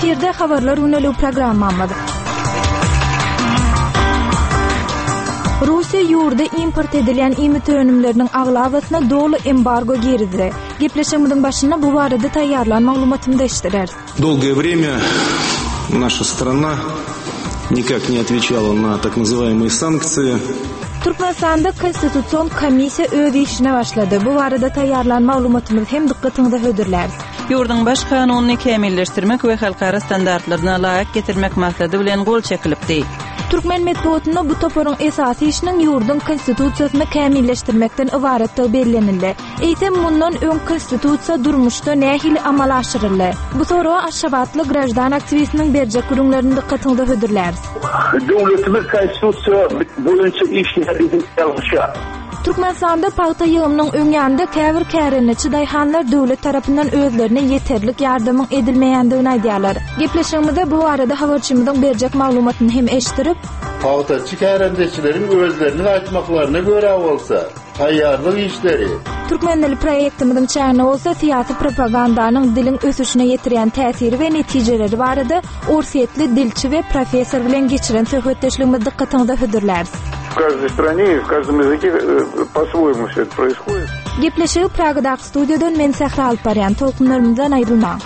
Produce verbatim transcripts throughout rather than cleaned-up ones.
Efirde habarlar ünlü programmamız. Rusiya yurda import edilen imit önümlerinin ağlavasına doğulu embargo girdi. Gepleşimizin başına bu barada tayarlan maglumatını değiştirer. Долгое время наша страна никак не отвечала на так называемые санкции. Türkmenistan'da Konstitusiyon Komissiya öz işine başladı. Bu barada tayarlan maglumatımız hem dikkatinizi hödürler. Yurdun baş kanununu kemilleştirmek ve halkara standartlarına layık getirmek maksadı bilen gol çekilipdi. Türkmen metoduna bu toporun esası işinin yurdun konstitusiyasını kemilleştirmekten ibaretde bellenildi. Eýtem bundan ön konstitusiya durmuşda nähili amal aşyryldy. Bu soru Aşgabatly grajdan aktivistiniň berjek gürüňlerini dikkatinizi hödürler. Döwletimiz konstitusiya boýunça işleri ýalgyşa. Türkmenistan'da paýta ýygymynyň öňýände käbir kärençi daýhanlar döwlet tarapyndan özlerine yeterlik ýardymyň edilmeýändigini aýdýarlar. Gepleşigimizde bu arada habarçymyzyň berjek maglumatyny hem eşdirip, paýtaçy kärençileriň özlerini aýtmaklaryna görä bolsa, taýýarlyk işleri. Türkmen dili proýektimiziň çäni bolsa siýasy propagandanyň diliň ösüşine ýetirýän täsiri we netijeleri barada orsiýetli dilçi we professor bilen geçiren söhbetdeşligimiz dikkatinizi hödürler. В каждой стране и в каждом языке по-своему все это происходит. Gepleşigi Praga'daki stüdyodan men Sehra Alparyan, tolkunlarımızdan ayrılma.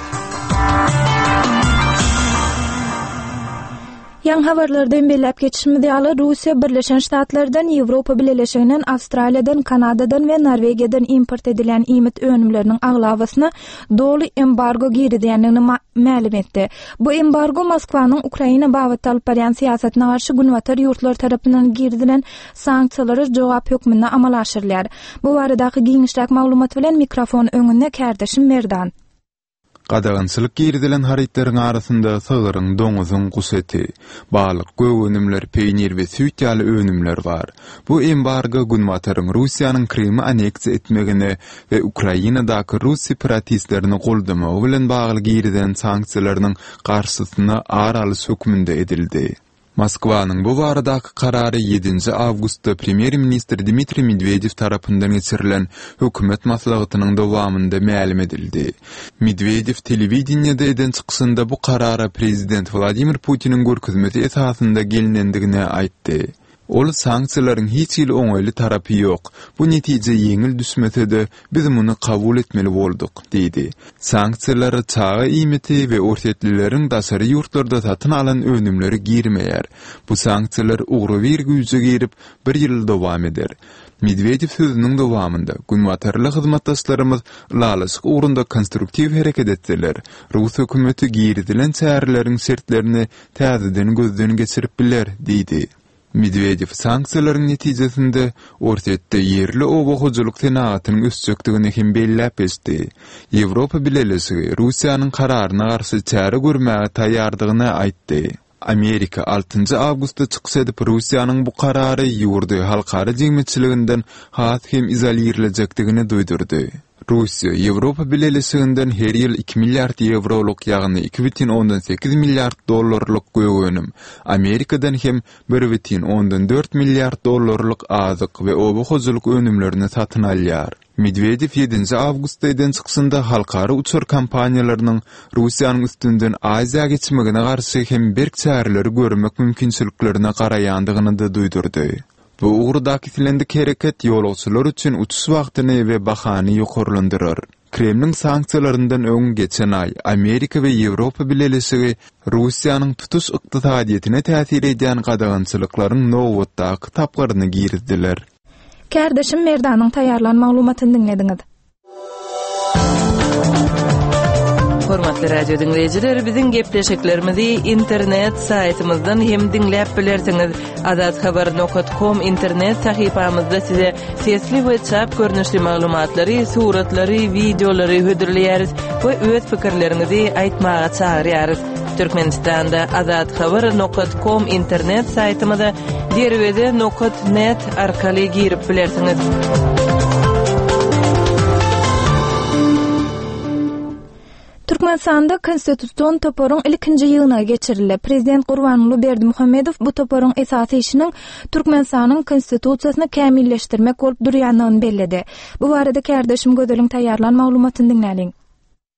Yan habarlardan bellep geçişimiz ýaly Russiya Birleşen Ştatlardan, Ýewropa Birleşiginiň, Australiýadan, Kanadadan we Norwegiýadan import edilen imit önümleriniň aglawasyna dolu embargo girdiýändigini ma'lum etdi. Bu embargo Moskwanyň Ukraina babat alyp barýan siýasatyna garşy günwatar ýurtlar tarapyndan girdilen sanksiýalary jogap hökmüne amal aşyrylýar. Bu baradaky giňişlik maglumat bilen mikrofon öňünde kärdeşim Merdan. Qadağançylyk girdilen haritlaryň arasynda sygyryň, doňuzyň gusety, balyk, göw önümler, peýnir we süýt ýaly önümler bar. Bu embargo günwataryň Russiýanyň Krymy aneksiýa etmegine we Ukrainadaky Rus separatistlerini goldamagy bilen bagly girdilen sanksiýalarynyň garşysyna araly hökmünde edildi. Moskwanyň bu baradaky karary ýedinji awgustda Premier Ministr Dmitri Medvedev tarapyndan geçirilen hökümet maslahatynyň dowamynda ma'lum edildi. Medvedev telewizionyada eden çykyşynda bu karara prezident Vladimir Putinin görkezmesi esasynda gelinendigine aýtdy. Ol sanksiýalaryň hiç ýyl oňaýly tarapy ýok. Bu netije ýeňil düşmese-de biz muny kabul etmeli boldyk, diýdi. Sanksiýalar çağa iýmeti we orsiýetlileriň daşary ýurtlarda satyn alan önümleri girmeýär. Bu sanksiýalar ugry bir güýje girip bir ýyl dowam eder. Medvedev sözüniň dowamynda günwatarly hyzmatdaşlarymyz lalaşyk ugrunda konstruktiw hereket etdiler. Rus hökümeti girdilen çäreleriň sertlerini täzeden gözden geçirip biler, diýdi. Medvedev sanksiýalaryň netijesinde ortatda ýerli owagyjylyk senatynyň üstçekdigini hem belläp etdi. Ýewropa Birleşigi Russiýanyň kararyna garşy çäre görmäge taýýardygyny aýtdy. Amerika altynjy awgustda çykyş edip Russiýanyň bu karary ýurdy halkara jeňmetçiliginden has hem izolirlejekdigini duýdurdy. Russiya, Ýewropa Birleşiginden her ýyl iki milliard euroluk ýagny iki butun ondan sekiz milliard dollarlyk göwönüm, Amerikadan hem bir butun ondan dört milliard dollarlyk azyk we owagyjylyk önümlerini satyn alýar. Medvedev ýedinji awgustda eden çykyşynda halkara uçur kampaniýalarynyň Russiýanyň üstünden Aziýa geçmegine garşy hem berk çäreleri görmek mümkinçiliklerine garaýandygyny da duýdurdy. Bu uğurdaky silendik hereket ýolagçylar üçin uçuş wagtyny we bahany ýokarlandyrar. Kremliň sanksiýalaryndan öň geçen ay Amerika we Ýewropa Birleşigi Russiýanyň tutuş ykdysadyetine täsir edýän gadagançylyklaryň nowatdaky tapgaryny girdiler. Kärdeşim Merdanyň taýýarlan maglumatyny dinlediňiz. Hormatly radio dinleyijiler, biziň gepleşiklerimizi internet saytymyzdan hem dinläp bilersiňiz. azat habar nokta com internet sahypamyzda size sesli we çap görnüşli maglumatlary, suratlary, videolary hödürleýäris we öz pikirlerinizi aýtmaga çagyrýarys. Türkmenistanda azat habar nokta com internet saytymyza derwede nokta net arkaly girip bilersiňiz. Türkmenistan'da konstitusiyon toporun ilkinci ýylyna geçirildi. Prezident Gurbanuly Berdimuhammedow bu toporun esasy işiniň Türkmenistanyň konstitusiýasyny kämilleşdirmek bolup durýandygyny belledi. Bu barada kärdeşim Gödeliň taýýarlan maglumatyny dinläliň.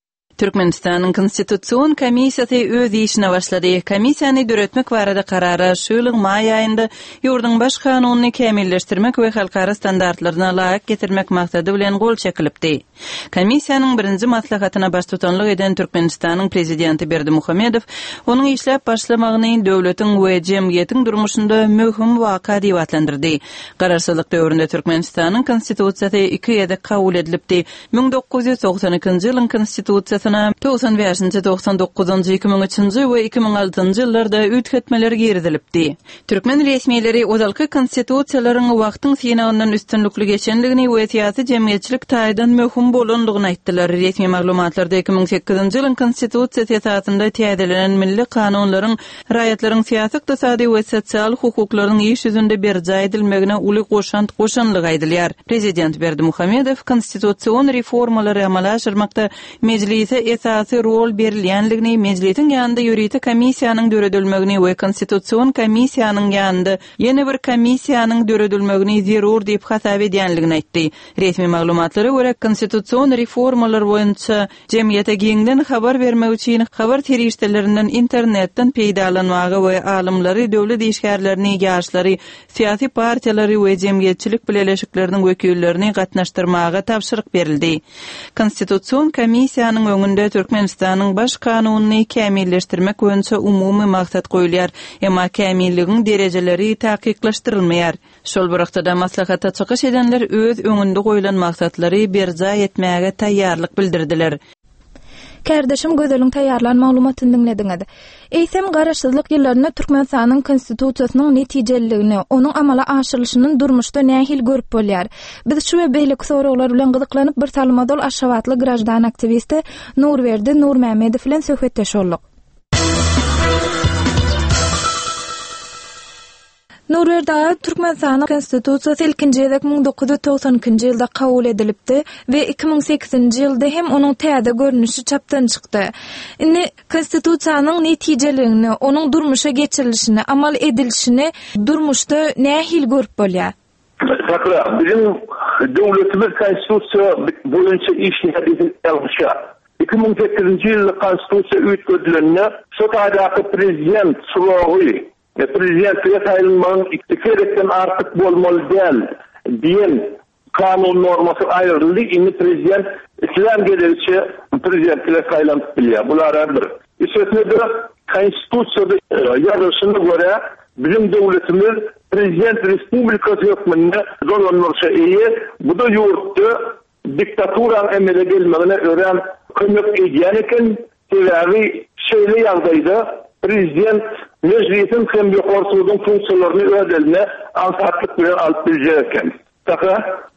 Türkmenistanyň Konstitusiýon Komissiyasy öz işine başlady. Komissiyany döretmek barada karara şu ýylyň may aýynda ýurdun baş kanunyny kämilleşdirmek we halkara standartlaryna laýyk getirmek maksady bilen gol çekilipdi. Komissiýanyň birinji maslahatyna baş tutanlyk eden Türkmenistanyň prezidenti Berdimuhammedow onuň işläp başlamagyny döwletiň we jemgyýetiň durmuşynda möhüm waka diýip atlandyrdy. Gararsızlyk döwründe Türkmenistanyň konstitusiýasy iki ýerde kabul edilipdi. ming dokuz ýüz toksan ikinji ýylyň konstitusiýasyna doksan beşinji doksan dokuzunji iki ming üçinji we iki ming altynji ýyllarda ütgetmeler girdilipdi. Türkmen resmiýetleri ozalky konstitusiýalaryň wagtyň synagyndan üstünlükli geçenligini we syýasy jemgyýetçilik taýdan möhüm bolanlygyny aýtdylar. Resmi maglumatlarda iki ming sekizinji ýylyň konstitusiýasy esasynda täzelenen milli kanunlaryň raýatlaryň syýasy, ykdysady we sosial hukuklaryň iş ýüzünde berja edilmegine uly goşant goşanlyk aýdylýar. Prezident Berdimuhammedow konstitusiýon reformalary amala aşyrmakda meclise esasy rol berilýänligini, meclisiň ýanynda ýürüýte komissiýanyň döredilmegini we konstitusiýon komissiýanyň ýanynda ýene bir komissiýanyň döredilmegini zerur diýip hasap edýänligini aýtdy. Resmi maglumatlara görä konstitusiýon reformalar boýunça jemgyýete giňden habar bermek üçin habar terişdelerinden internetden peýdalanmagy we alymlary, döwlet işgärlerini, ýaşlary, syýasy partiýalary we jemgyýetçilik bileşikleriniň wekillerini gatnaşdyrmaga tapşyryk berildi. Konstitusiýon komissiýanyň öňünde Türkmenistanyň baş kanunyny kämilleşdirmek boýunça umumy maksat goýulýar, emma kämilligiň derejeleri taýyklaşdyrylmaýar. Şol wagtda maslahatda çykyş edenler öz öňünde goýulan maksatlary berja etmäge taýýarlyk bildirdiler. Kardeşim gözeliň taýýarlan maglumatyny dinlediňiz. Eýsem garaşsyzlyk ýyllaryna Türkmenistanyň konstitusiýasynyň netijeligini, onuň amala aşyrylyşynyň durmuşda nähil görüp bolýar. Biz şu we beýle soraglar bilen gyzyklanyp bir salmadol aşawatly grajdan aktivisti Nurberdi Nurmämedow bilen söhbetdeş boldyk. Nurerda Türkmenistanyň konstitusiýasy ilkinji ýylda ming dokuz ýüz toksan ikinji ýylda kabul edilipdi we iki ming sekizinji ýylda hem onuň täze görnüşi çapdan çykdy. Indi konstitusiýanyň netijeligini, onuň durmuşa geçirilişini, amal edilişini durmuşda nähil görüp bolýar? Hakra, bizim döwletimiz konstitusiýa boýunça iş ýerinde iki ming sekizinji ýylda konstitusiýa üýtgedilenine şu taýdaky prezident sulagy Prezidentliğe sayılmanın iktikerekten artık bolmalı değil diyen kanun norması ayrıldı. İni prezident İslam gelirçe prezidentliğe sayılanıp biliyor. Bunlar bir. İçerisinde de konstitusyada yazılışına göre bizim devletimiz prezident respublikası hükmünde dolanırsa iyi. Bu da yurtta diktaturan emele gelmegine öğren kömök ediyen iken tedavi şeyle yağdaydı. Prezident meclisin hem ýokarsylygyň funksiýalaryny öz eline ansatlyk bilen alyp bilýärken. Taka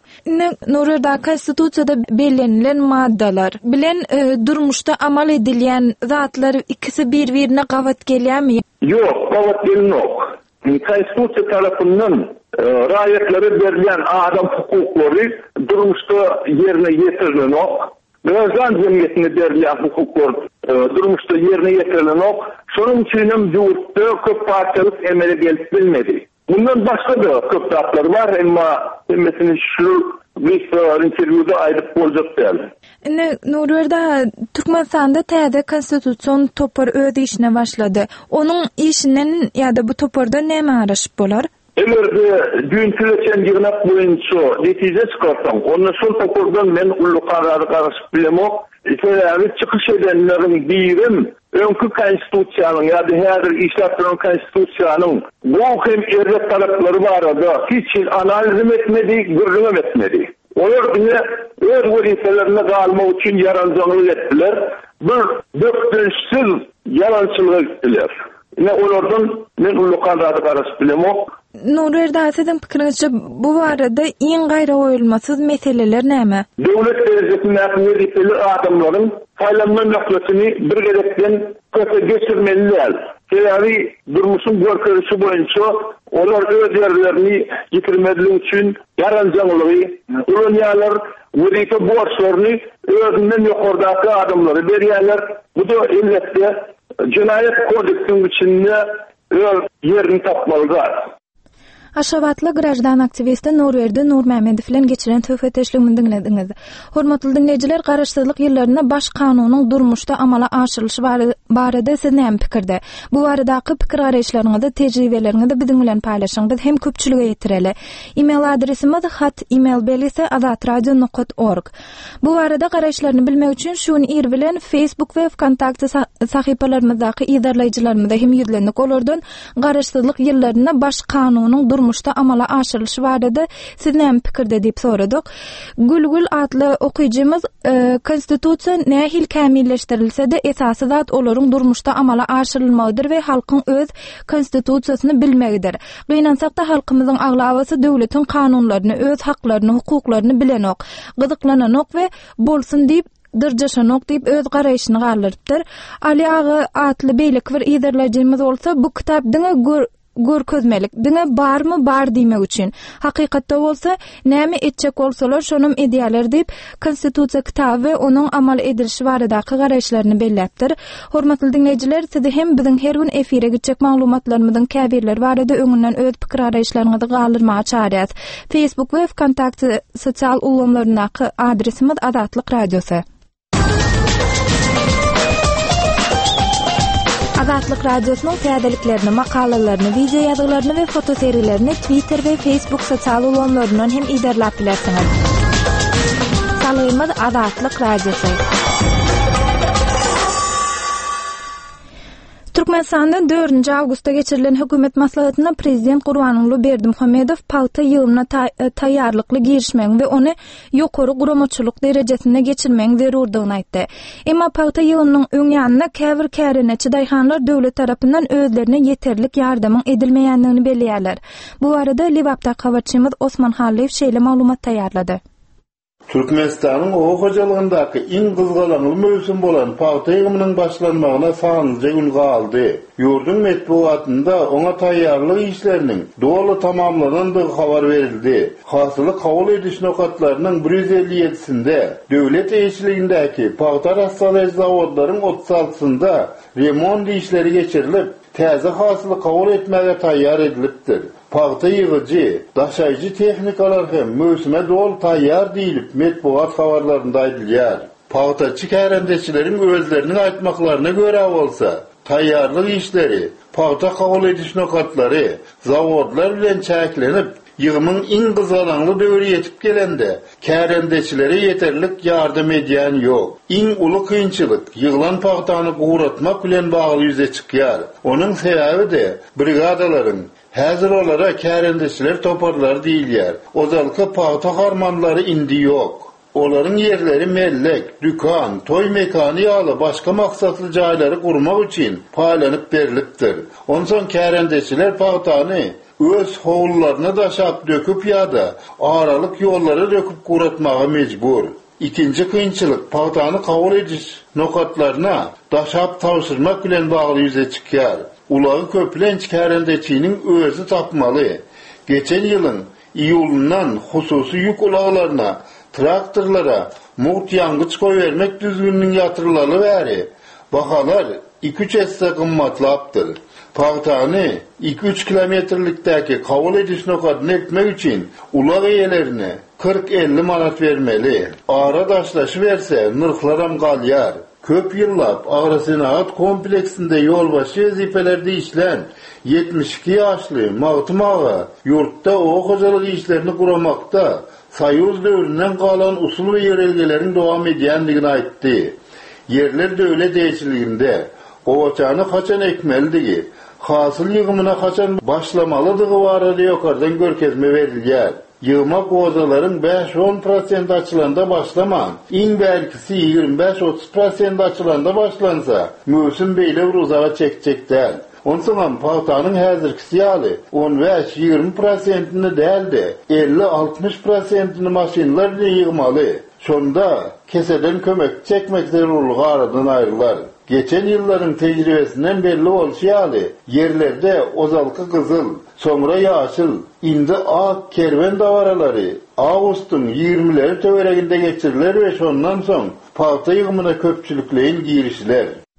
Nurerda konstitusiýada belirlenilen maddalar bilen e, durmuşda amal edilýän zatlar ikisi bir-birine gawat gelýärmi? Ýok, gawat gelmok. Konstitusiýa tarapyndan e, raýatlary berilýän adam hukuklary durmuşda ýerine ýetirilýär. Gözden cemiyetine berilýän hukuklar e, durmuşda ýerine ýetirilýär. Şonuň üçin hem ýurtda köp partiýalyk emele gelip bilmedi. Bundan başga da köp zatlar var, emma hemmesini şu bir interwýuda aýdyp boljak däl. Indi Nurerda Türkmenistanda täze konstitusiýon topar öz işine başlady. Onuň işinden ýa-da bu toparda näme araşyp bolar? Eğerde dünküleçen yığınak boyunca netice çıkartsam, onu son topardan men ullu kararı karışıp bilemok. Sebebi çıkış edenlerin birim, önkü konstitusiyanın ya da her işletmenin konstitusiyanın bu hem errek tarafları var da hiç analizim etmedi, görünüm etmedi. Onlar bile öz vazifelerine kalmak için yarancılık ettiler. Bir döktürüşsüz yarancılık ettiler. Ne onlardan men ullu kararı karışıp bilemok. Nurerda sizin pikirinizce bu barada iň gaýra goýulmasyz meseleler näme? Döwlet derejesinde näme adamlaryň saýlanma maklatyny bir gerekden köpe geçirmeliler. Sebebi durmuşyň görkezişi boýunça olar öz ýerlerini ýitirmedigi üçin yaranjaňlygy, ulanýarlar weriýete borçlaryny özünden ýokardaky adamlary berýärler. Bu da elbetde Cinayet kodeksinin içinde öz yerini tapmalılar. Aşavatlı grajdan aktivisti Nurverdi Nurmehmedov bilen geçiren töhfeteşligini dinlediňiz. Hormatly dinleyijiler, garaşsyzlyk ýyllarynda baş kanunyň durmuşda amala aşyrylyşy barada siz näme pikirde? Bu baradaky pikir garaşlaryňyzda, tejribeleriňizde biziň bilen paýlaşyň. Biz hem köpçülüge ýetireli. E-mail adresimiz hat email belisi adatradio nokta org. Bu barada garaşlaryny bilmek üçin şuny ir bilen Facebook we Kontakty sahypalarymyzdaky ýazarlaryjylarymyzda hem ýüzlendik. Olardan garaşsyzlyk ýyllarynda baş kanunyň durmuşda amala aşyrylyşy barada siz näme pikirde diýip soradyk. Gülgül adly okuyjymyz e, konstitusiýa nähil kämilleşdirilse-de esasy zat olaryň durmuşda amala aşyrylmagydyr we halkyň öz konstitusiýasyny bilmegidir. Gynansak-da halkymyzyň aglawaty döwletiň kanunlaryny, öz haklaryny, hukuklaryny bilenok, gyzyklananok we bolsun diýip dyrjaşanok diýip öz garaýşyny galyrypdyr. Ali ağa atly beýlik bir ýazarlaryjymyz bolsa bu kitap diňe gör görkezmelik. Diňe barmy bar diýmek üçin. Hakykatda bolsa näme etjek bolsalar şonum ediýalar diýip konstitusiýa kitaby onuň amal edilişi baradaky garaýşlaryny belläpdir. Hormatly dinleyijiler, sizi hem biziň her gün efire gitjek maglumatlarymyzyň käbirleri barada öňünden öz pikir garaýşlaryňyzy galdyrmaga çağırýar. Facebook we Kontakty sosial ulanmalaryndaky adresimiz Adatlyk Radiosu. Adatlyk Radiosynyň täzeliklerini, makalalaryny, video ýazgalaryny we fotoseriýelerini Twitter we Facebook sosial ulanmalaryndan hem ýerlap bilersiňiz. Salaýymyz Adatlyk Radiosu. Türkmenistanda dördünji awgustda geçirilen hökümet maslahatyna prezident Gurbanuly Berdimuhammedow paýta ýygyna taýýarlykly girişmek we ony ýokary guramaçylyk derejesine geçirmek zerurdygyny aýtdy. Emma paýta ýygynyň öň ýanyna käbir käreneçi daýhanlar döwlet tarapyndan özlerine ýeterlik ýardamyň edilmeýändigini belläýärler. Bu barada Liwapda habarçymyz Osman Hallew şeýle maglumat taýýarlady. Türkmenistanyň o hojalygyndaky iň gyzgalanly möwsüm bolan paýta ýygymynyň başlanmagyna sanlyca gün galdy. Ýurdun medeniýetinde oňa taýýarlyk işleriniň dogry tamamlanandygy habar berildi. Hasyly kabul ediş nokatlarynyň bir yüz elli ýedisinde döwlet eýçiligindäki paýta rassalaýy zawodlaryň otuz altysynda remont işleri geçirilip, täze hasyly kabul etmäge taýýar edilipdir. Paýta ýygyjy, daşaýjy tehnikalar hem möwsüme dol taýýar diýilip medeniýet habarlarynda aýdylýar. Paýtaçy kärendeçileriň özleriniň aýtmaklaryna görä bolsa, taýýarlyk işleri, paýta kabul ediş nokatlary, zawodlar bilen çäklenip, ýygymyň iň gyzgalanly döwri ýetip gelende, kärendeçilere ýeterlik ýardam edýän ýok. Iň uly kynçylyk ýygylan paýtany guratmak bilen bagly ýüze çykýar. Onuň sebäbi de brigadalaryň häzir olara kärendeçiler toparlar diýilýär. Ozalky paýta garmanlary indi ýok. Olaryň ýerleri mellek, dükan, toy mekany ýaly başga maksatly jaýlary gurmak üçin paýlanyp berilipdir. Onson kärendeçiler paýtany öz howlullaryna daşap döküp ýa-da aralyk ýollary döküp guratmaga mejbur. İkinci kynçylyk paýtany kabul ediş nokatlaryna daşap tawşyrmak bilen bagly ýüze çykýar. Ulagy köplenç kärendeçiniň özü tapmaly. Geçen ýylyň iýulundan hususy ýük ulaglaryna, traktorlara muht ýangıç goýbermek düzgünliğin ýatyrylaly bäri. Bahalar iki üç esse gymmatlapdyr. Paýtany iki üç kilometrlikdäki kabul ediş nokatyny etmek üçin ulag eýelerine kırk elli manat bermeli. Ara daşlaşy berse nyrklaram galýar. Köp ýyllap Agrasenat kompleksinde ýolbaşy wezifelerde işlen yetmiş iki ýaşly Magtym ağa ýurtda o hojalyk işlerini guramakda Soýuz döwründen galan usul we ýerelgeleriň dowam edýändigini aýtdy. Yerler döwlet eýçiliginde owaçany haçan ekmeldigi, hasyl ýygymyna haçan başlamalydygy barada ýokardan görkezme berilýär. Ýygma gozalaryň beş on prosent açylanda başlaman, iň belkisi ýigirmi beş otuz prosent açylanda başlansa, möwsüm beýle bir uzaga çekjekdir. Onsoňam paýtanyň häzirki ýaly on beş ýigirmi prosentini däldi, elli altmış prosentini maşinlar bilen ýygmaly. Şonda keseden kömek çekmek zerurlygy aradan aýrylar. Geçen ýyllaryň tejribesinden belli bolýaly, yerlerde ozalky gyzyl, soňra ýaşyl, indi ak kerwen dawaralary awgustyň ýigirmileri töwereginde geçiriler we şondan soň paýta ýygymyna köpçülikleýin girişler.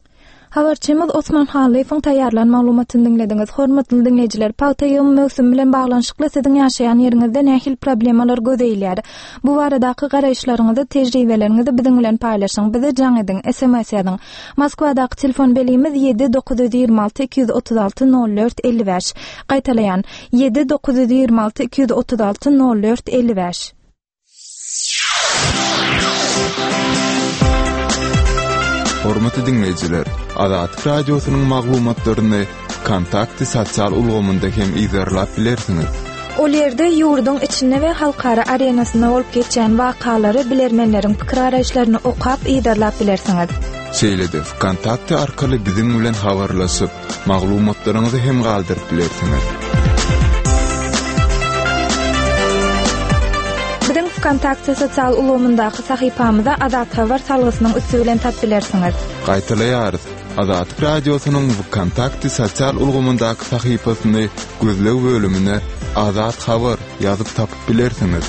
Habarçymyz Osman Halifoň taýýarlan maglumatyny dinlediňiz. Hormatly dinleýijiler, paýtaýym möwsüm bilen baglanşykly siziň ýaşaýan ýeriňizde nähil problemalar gözeýilýär. Bu baradaky garaýşlaryňyzy, tejribeleriňizi biziň bilen paýlaşyň. Bize jaň ediň, S M S ýazyň. Moskwadaky telefon belimiz yedi dokuz yüz ýigri alty iki yüz otuz alty nol dört elli beş. Gaýtalaýan yedi dokuz yüz ýigri alty iki yüz otuz alty nol dört elli beş. Hormatly dinleýijiler, Azad radiosynyň maglumatlaryny Kontakty sosial ulgamynda hem izlerlap bilersiňiz. Ol ýerde ýurdun içinde we halkara arenasyna bolup geçen wakalary bilermenleriň pikir araýşlaryny okap izlerlap bilersiňiz. Şeýlede Kontakty arkaly biziň bilen habarlaşyp, maglumatlaryňyzy hem galdyryp bilersiňiz. Kontakty sosial ulgamyndaky sahypamyza Azad Habar salgysynyň üstü bilen tap bilersiňiz. Gaýtalaýarys. Azad radiosynyň Kontakty sosial ulgamyndaky sahypasyny gözlew bölümine Azad Habar ýazyp tapyp bilersiňiz.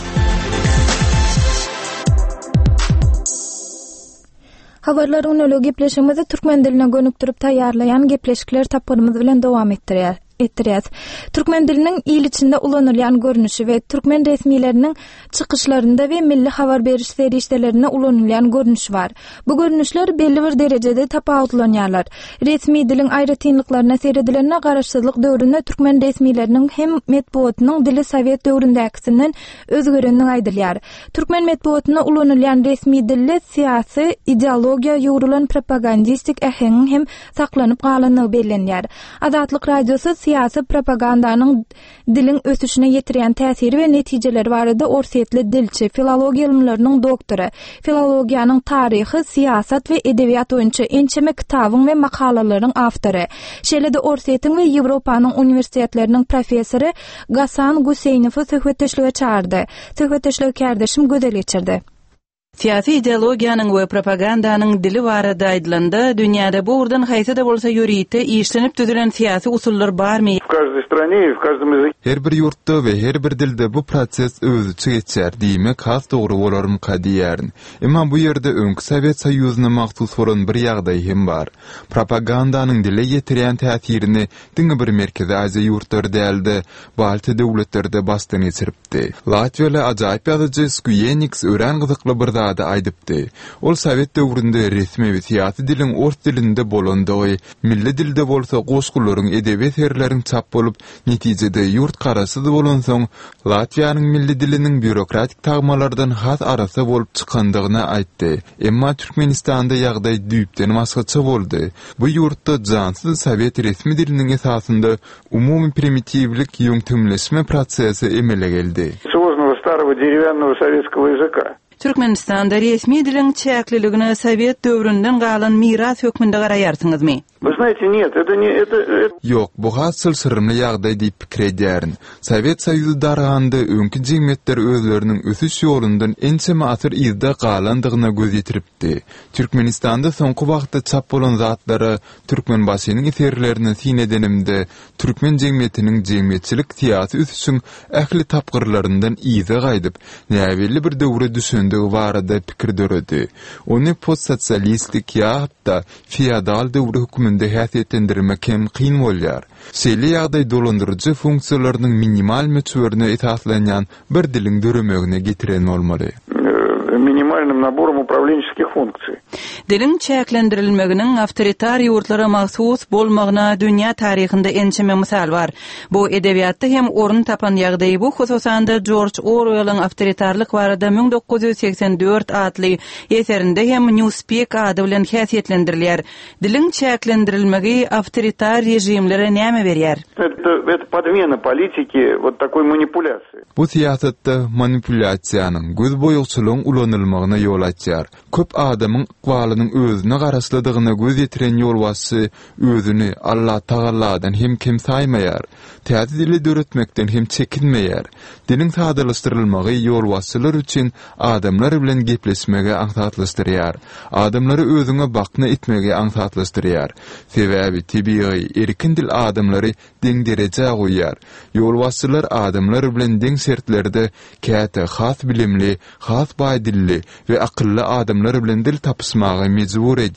Habarlaryň öle gepleşigimizi türkmen diline gönükdirip taýýarlayan gepleşikler tapyrymyz bilen dowam etdirýär. etdirýär. Türkmen diliniň il içinde ulanylýan görnüşi we türkmen resmiýetleriniň çykyşlarynda we milli habar beriş serişdelerine ulanylýan görnüşi bar. Bu görnüşler belli bir derejede tapawutlanýarlar. Resmi dilin aýry tynlyklaryna seredilerine garaşsyzlyk döwründe türkmen resmiýetleriniň hem medeniýetiniň dili Sowet döwründäkisinden özgerenini aýdylýar. Türkmen medeniýetine ulanylýan resmi dilde siýasy ideologiýa ýurulan propagandistik äheňiň hem saklanyp galanyny bellenýär. Azatlyk radiosu siyasi propagandanyň dilin ösüşine ýetirýän täsiri we netijeleri barada orsiýetli dilçi, filologiýa ilmläriniň doktory, filologiýanyň taryhy, siýasat we edebiýat boýunça ençeme kitabyň we makalalaryň awtory. Şeýlede orsiýetiň we Ýewropanyň uniwersitetleriniň professory Gasan Guseynowy söhbetdeşlige çağırdy. Söhbetdeşlik kardeşim gözel geçirdi. Siyasi ideologiýanyň we propagandanyň dili barada aýdylanda dünýäde bu urdan haýsy da bolsa ýöriýte işlenip düzülen siyasi usullar barmy? В каждой стране и в каждом языке. Her bir ýurtda we her bir dilde bu proses özüçe geçer diýmek has dogry bolarym kadýärn. Emma bu ýerde öňkü Sowet Soýuzyna mahsus bolan bir ýagdaý hem bar. Propagandanyň dile ýetirýän täsirini diňe bir merkezi Aziýa ýurtlary däldi, Balty döwletlerde bastan geçiripdi. Latwiýaly ajaýyp ýazyjy Skujeniks ören gyzykly bir zada aýdypdy. Ol Sowet döwründe resmi we siýasy diliň ors dilinde bolandygy, milli dilde bolsa goşgullaryň edebi eserleriň çap bolup, netijede ýurt karasy bolan soň Latwiýanyň milli diliniň bürokratik tagmalardan has arasy bolup çykandygyna aýtdy. Emma Türkmenistanda ýagdaý düýpden masgaça boldy. Bu ýurtda jansyz Sowet resmi diliniň esasynda umumy primitivlik ýöňtümleşme prosesi emele geldi. Сложного старого деревянного советского языка. Türkmenistanda resmi dilin çäkliligine Sowet döwründen galan miras hökmünde garaýarsyňyzmy? Вы знаете, нет, это не это, это... Yok, bu hasıl sırrımlı ýagdaý diýip pikir edýärin. Sowet Soýuzy darganda öňkü jemgyýetler özleriniň ösüş ýolundan ençeme asyr ýylda galandygyna göz ýetiripdi. Türkmenistanda soňky wagtda çap bolan zatlara türkmen başynyň eserlerine sinedenimde türkmen jemgyýetiniň jemgyýetçilik siýasy ösüşiň ähli tapgyrlaryndan ýyza gaýdyp, näwelli bir döwre düşündigi barada pikir döredi. Ony postsosialistik ýa hatda feodal döwre hükümünde häsiýetlendirmek hem kyn bolýar. Şeýle ýagdaý dolandyrjy funksiýalarynyň minimal möçberini esaslanýan bir diliň döremegine getiren bolmaly. Минимальным набором управленческих функций. Dilin çäklendirilmeginiň awtoritar ýurtlara mahsus bolmagyna dünýä taryhynda ençeme mysal bar. Bu edebiýatda hem orun tapan ýagdaý bu hususanda George Orwell'ın awtoritarlyk barada bin dokuz yüz seksen dört adly eserinde hem Newspeak ady bilen häsiýetlendirilýär. Dilin çäklendirilmegi awtoritar rejimlere näme berýär? Это это подмена политики вот такой манипуляции. Bu siýasatda manipulasiýanyň göz boýukçylygyň ulanylmagyna ýol açýar. Köp adamyň ykbalynyň özüne garaşlydygyna göz ýetiren ýolbaşçy özüni Allah Taaladan hem kim saýmaýar. Täze dili döretmekden hem çekinmeýär. Dilin sadalaşdyrylmagy ýolbaşçylar üçin adamlar bilen gepleşmege aňsatlaşdyrýar. Adamlary özüňe bakna etmege aňsatlaşdyrýar. Sebäbi tebiği erkin dil adamlary deň derejä goýýar. Ýolbaşçylar adamlar bilen deň sertlerde käte has bilimli, has baý dilli we akylly adamlar bilen dil tapysmagy mejbur edýär.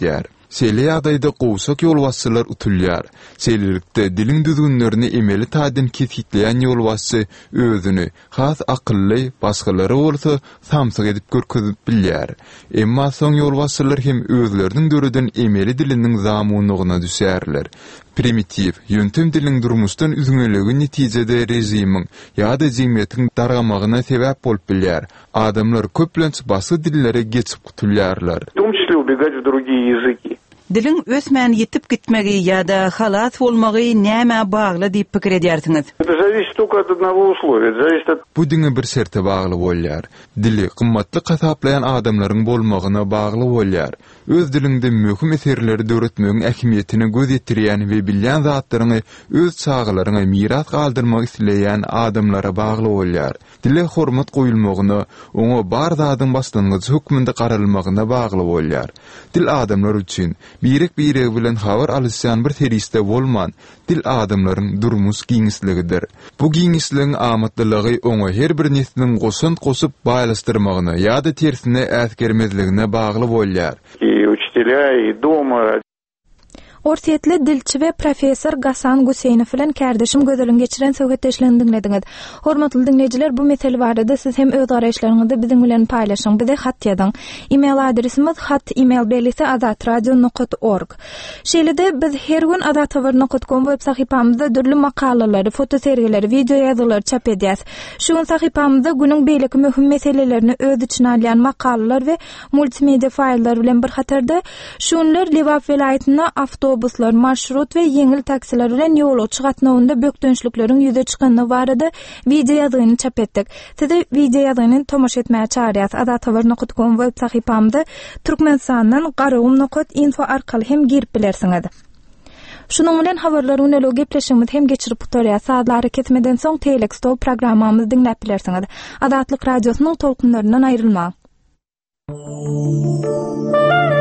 Seli ýagdaýda gowsak ýolbaşçylar utulýar. Selilikde dilin düzgünlerini emeli taýdan kesitleýän ýolbaşçy özüni has akylly, başgalary bolsa samsyk edip görkezip bilýär. Emma soň ýolbaşçylar hem özleriniň döreden emeli diliniň zamunyna düşärler. Primitiv, yöntem dilin durmuşdan üzüňeligi netijede rejimiň ýa-da jemgyýetiň dargamagyna sebäp bolup bilýär. Adamlar köplenç basy dillere geçip gutulýarlar. В том числе убегать в другие языки. Dilin ösmän yetip gitmegi ýa-da halat bolmagy näme bagly diýip pikir edýärsiňiz? Это зависит только от одного условия. Это зависит от... Bu diňe bir serte bagly bolýar. Dili gymmatly gasaplayan adamlaryň bolmagyna bagly bolýar. Öz dilinde möhüm eserleri döretmegiň ähmiýetini göz ýetirýän we bilýän zatlaryny öz çağlaryna miras galdyrmak isleýän adamlara bagly bolýar. Dile hormat goýulmagyna, oňa bar zadyň başlangyjy hukmynda garalmagyna bagly bolýar. Dil adamlar üçin birek birek bilen habar alysyan bir teriste bolman, dil adamlaryň durmuş giňisligidir. Bu giňisligiň amatlylygy oňa her bir nesliniň goşunt goşup baýlastyrmagyna ýa-da tersine äsgermezligine bagly bolýar. И учителя, и дома. Orsiýetli dilçi we professor Gasan Guseýnow bilen kärdeşim gözeliň geçiren söhbetdeşlerini dinlediňiz. Hormatly dinleýijiler, bu mesele barada siz hem öz garaşlaryňyzy biziň bilen paýlaşyň. Bize hat ýazyň. E-mail adresimiz hat email belisi azat radio nokta org. Şeýlede biz her gün azat habar nokta com web sahypamyzda dürli makalary, fotosergiler, video ýazylar çap edýäs. Şu gün sahypamyzda günüň beýleki möhüm meselelerini öz içine alýan makalalar we multimedia faýllar bilen bir hatarda şunlar Liwap welaýatyna avto Autobuslar, marşrut ve yeňil taksiler bilen ýol çygatnawynda bökdönçlikleriň ýüze çykanyny barada video ýazyny çap etdik. Size video ýazyny tomaş etmäge çağırýas. azat habar nokta com web sahypamda Türkmenistandan garagum nokta info arkaly hem girip bilersiňiz. Şunun bilen habarlary unaly gepleşigimiz hem geçirip tutarýar. Saatlary ketmeden soň Telextol programmamyzy dinläp bilersiňiz. Adatlyk radiosynyň tolkunlarynyň aýrylmagy.